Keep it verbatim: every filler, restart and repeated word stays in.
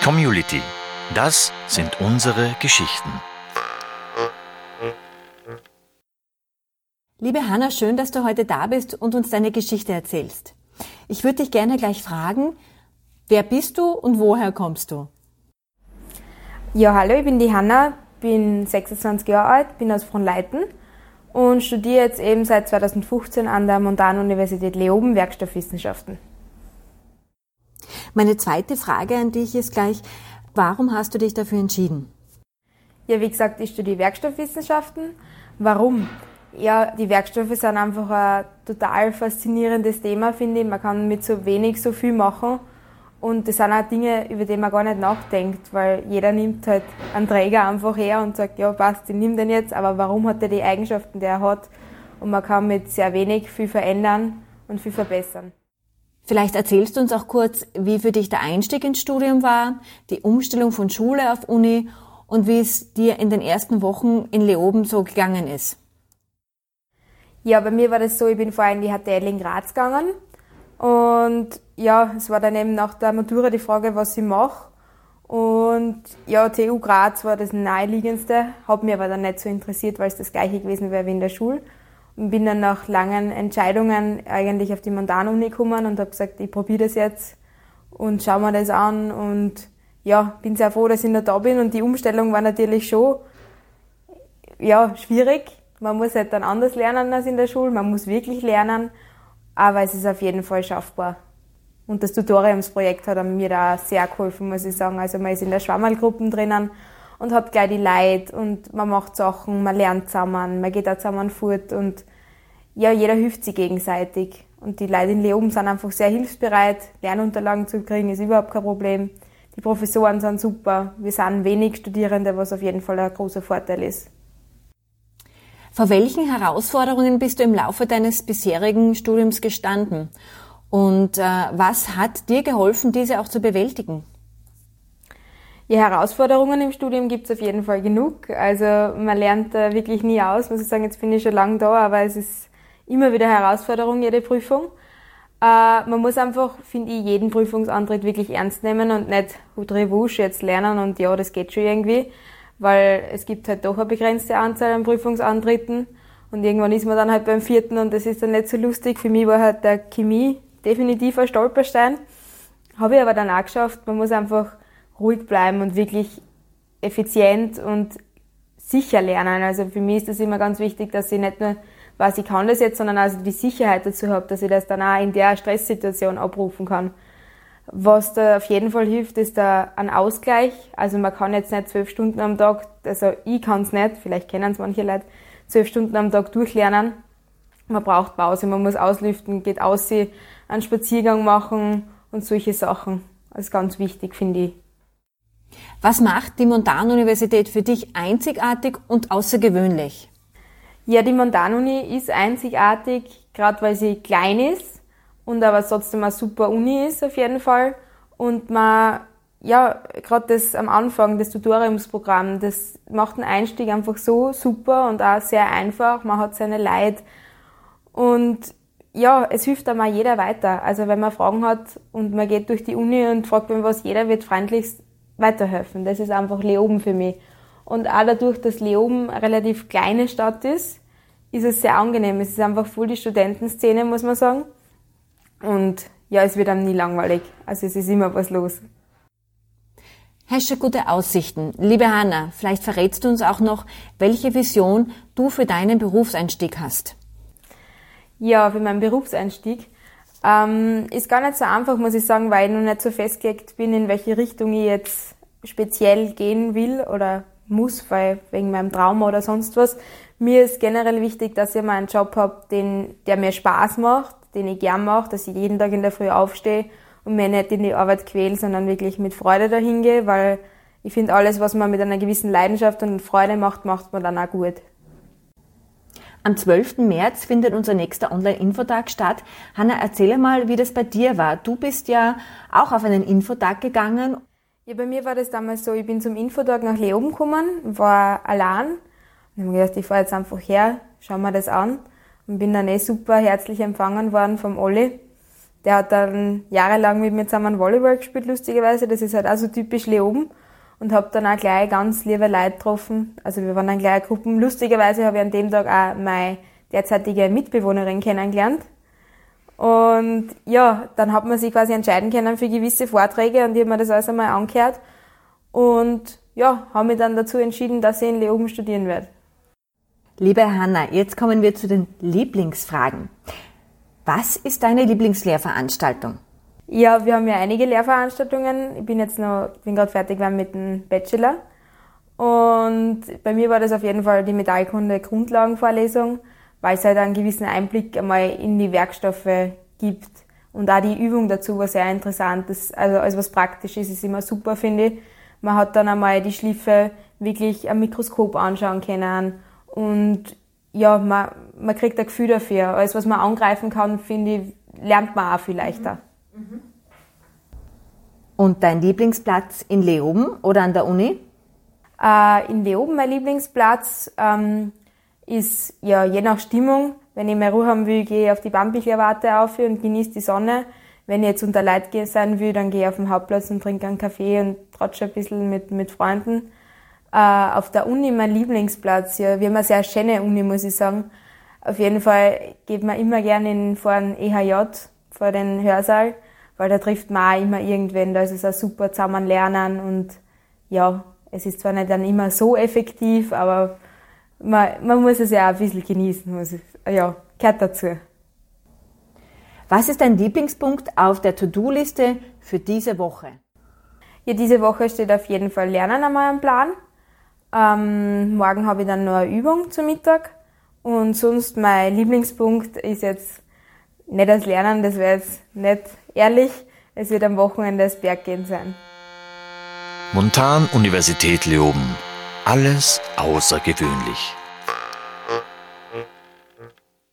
Community. Das sind unsere Geschichten. Liebe Hanna, schön, dass du heute da bist und uns deine Geschichte erzählst. Ich würde dich gerne gleich fragen, wer bist du und woher kommst du? Ja, hallo, ich bin die Hanna, bin sechsundzwanzig Jahre alt, bin aus Fronleiten und studiere jetzt eben seit zweitausendfünfzehn an der Montanuniversität Leoben Werkstoffwissenschaften. Meine zweite Frage an dich ist gleich, warum hast du dich dafür entschieden? Ja, wie gesagt, ich studiere Werkstoffwissenschaften. Warum? Ja, die Werkstoffe sind einfach ein total faszinierendes Thema, finde ich. Man kann mit so wenig so viel machen. Und das sind auch Dinge, über die man gar nicht nachdenkt, weil jeder nimmt halt einen Träger einfach her und sagt, ja passt, ich nehme den jetzt, aber warum hat er die Eigenschaften, die er hat? Und man kann mit sehr wenig viel verändern und viel verbessern. Vielleicht erzählst du uns auch kurz, wie für dich der Einstieg ins Studium war, die Umstellung von Schule auf Uni und wie es dir in den ersten Wochen in Leoben so gegangen ist. Ja, bei mir war das so, ich bin vorher in die H T L in Graz gegangen und ja, es war dann eben nach der Matura die Frage, was ich mache. Und ja, T U Graz war das naheliegendste, hat mich aber dann nicht so interessiert, weil es das gleiche gewesen wäre wie in der Schule. Und bin dann nach langen Entscheidungen eigentlich auf die Montanuni gekommen und habe gesagt, ich probiere das jetzt und schau mir das an. Und ja, bin sehr froh, dass ich noch da bin. Und die Umstellung war natürlich schon ja, schwierig. Man muss halt dann anders lernen als in der Schule, man muss wirklich lernen, aber es ist auf jeden Fall schaffbar. Und das Tutoriumsprojekt hat mir da sehr geholfen, muss ich sagen. Also man ist in der Schwammerlgruppen drinnen und hat gleich die Leute und man macht Sachen, man lernt zusammen, man geht auch zusammen fort und ja, jeder hilft sich gegenseitig. Und die Leute in Leoben sind einfach sehr hilfsbereit, Lernunterlagen zu kriegen ist überhaupt kein Problem. Die Professoren sind super, wir sind wenig Studierende, was auf jeden Fall ein großer Vorteil ist. Vor welchen Herausforderungen bist du im Laufe deines bisherigen Studiums gestanden? Und äh, was hat dir geholfen, diese auch zu bewältigen? Ja, Herausforderungen im Studium gibt es auf jeden Fall genug. Also man lernt äh, wirklich nie aus, muss ich sagen, jetzt bin ich schon lange da, aber es ist immer wieder Herausforderung, jede Prüfung. Äh, man muss einfach, finde ich, jeden Prüfungsantritt wirklich ernst nehmen und nicht hudrewusch jetzt lernen und ja, das geht schon irgendwie, weil es gibt halt doch eine begrenzte Anzahl an Prüfungsantritten und irgendwann ist man dann halt beim vierten und das ist dann nicht so lustig. Für mich war halt der Chemie definitiv ein Stolperstein. Habe ich aber dann auch geschafft. Man muss einfach ruhig bleiben und wirklich effizient und sicher lernen. Also für mich ist das immer ganz wichtig, dass ich nicht nur weiß, ich kann das jetzt, sondern also die Sicherheit dazu habe, dass ich das dann auch in der Stresssituation abrufen kann. Was da auf jeden Fall hilft, ist da ein Ausgleich. Also man kann jetzt nicht zwölf Stunden am Tag, also ich kann es nicht, vielleicht kennen es manche Leute, zwölf Stunden am Tag durchlernen. Man braucht Pause, man muss auslüften, geht aussehen, einen Spaziergang machen und solche Sachen. Das ist ganz wichtig, finde ich. Was macht die Montanuniversität für dich einzigartig und außergewöhnlich? Ja, die Montanuni ist einzigartig, gerade weil sie klein ist und aber trotzdem eine super Uni ist auf jeden Fall. Und man, ja, gerade das am Anfang, das Tutoriumsprogramm, das macht den Einstieg einfach so super und auch sehr einfach. Man hat seine Leute und ja, es hilft einem auch jeder weiter. Also wenn man Fragen hat und man geht durch die Uni und fragt wen was, jeder wird freundlichst weiterhelfen. Das ist einfach Leoben für mich. Und auch dadurch, dass Leoben eine relativ kleine Stadt ist, ist es sehr angenehm. Es ist einfach voll die Studentenszene, muss man sagen. Und ja, es wird einem nie langweilig. Also es ist immer was los. Hast du gute Aussichten? Liebe Hanna, vielleicht verrätst du uns auch noch, welche Vision du für deinen Berufseinstieg hast. Ja, für meinen Berufseinstieg ähm, ist gar nicht so einfach, muss ich sagen, weil ich noch nicht so festgelegt bin, in welche Richtung ich jetzt speziell gehen will oder muss, weil wegen meinem Trauma oder sonst was. Mir ist generell wichtig, dass ich mal einen Job habe, den, der mir Spaß macht, den ich gern mache, dass ich jeden Tag in der Früh aufstehe und mir nicht in die Arbeit quäle, sondern wirklich mit Freude dahin gehe, weil ich finde, alles, was man mit einer gewissen Leidenschaft und Freude macht, macht man dann auch gut. Am zwölften März findet unser nächster Online-Infotag statt. Hanna, erzähl mal, wie das bei dir war. Du bist ja auch auf einen Infotag gegangen. Ja, bei mir war das damals so, ich bin zum Infotag nach Leoben gekommen, war allein. Und ich habe mir gedacht, ich fahre jetzt einfach her, schau mir das an. Und bin dann eh super herzlich empfangen worden vom Olli. Der hat dann jahrelang mit mir zusammen Volleyball gespielt, lustigerweise. Das ist halt auch so typisch Leoben. Und habe dann auch gleich ganz liebe Leute getroffen. Also wir waren dann gleich Gruppen. Lustigerweise habe ich an dem Tag auch meine derzeitige Mitbewohnerin kennengelernt. Und ja, dann hat man sich quasi entscheiden können für gewisse Vorträge und ich habe mir das alles einmal angehört. Und ja, habe mich dann dazu entschieden, dass ich in Leoben studieren werde. Liebe Hanna, jetzt kommen wir zu den Lieblingsfragen. Was ist deine Lieblingslehrveranstaltung? Ja, wir haben ja einige Lehrveranstaltungen. Ich bin jetzt noch, bin gerade fertig geworden mit dem Bachelor. Und bei mir war das auf jeden Fall die Metallkunde Grundlagenvorlesung, weil es halt einen gewissen Einblick einmal in die Werkstoffe gibt. Und auch die Übung dazu war sehr interessant. Das, also alles, was praktisch ist, ist immer super, finde ich. Man hat dann einmal die Schliffe wirklich am Mikroskop anschauen können. Und ja, man, man kriegt ein Gefühl dafür. Alles, was man angreifen kann, finde ich, lernt man auch viel leichter. Mhm. Und dein Lieblingsplatz in Leoben oder an der Uni? Äh, in Leoben mein Lieblingsplatz ähm, ist ja je nach Stimmung. Wenn ich mehr Ruhe haben will, gehe ich auf die Bambichler Warte auf und genieße die Sonne. Wenn ich jetzt unter Leute sein will, dann gehe ich auf den Hauptplatz und trinke einen Kaffee und tratsche ein bisschen mit, mit Freunden. Äh, auf der Uni mein Lieblingsplatz. Ja, wir haben eine sehr schöne Uni, muss ich sagen. Auf jeden Fall geht man immer gerne in, vor den E H J, vor den Hörsaal, weil da trifft man auch immer irgendwen. Da ist es auch super zusammen lernen und ja, es ist zwar nicht dann immer so effektiv, aber man, man muss es ja auch ein bisschen genießen. Muss ich, ja, gehört dazu. Was ist dein Lieblingspunkt auf der To-Do-Liste für diese Woche? Ja, diese Woche steht auf jeden Fall Lernen einmal am Plan. Ähm, morgen habe ich dann noch eine Übung zum Mittag. Und sonst mein Lieblingspunkt ist jetzt nicht das Lernen, das wäre jetzt nicht ehrlich. Es wird am Wochenende das Berggehen sein. Montan Universität Leoben. Alles außergewöhnlich.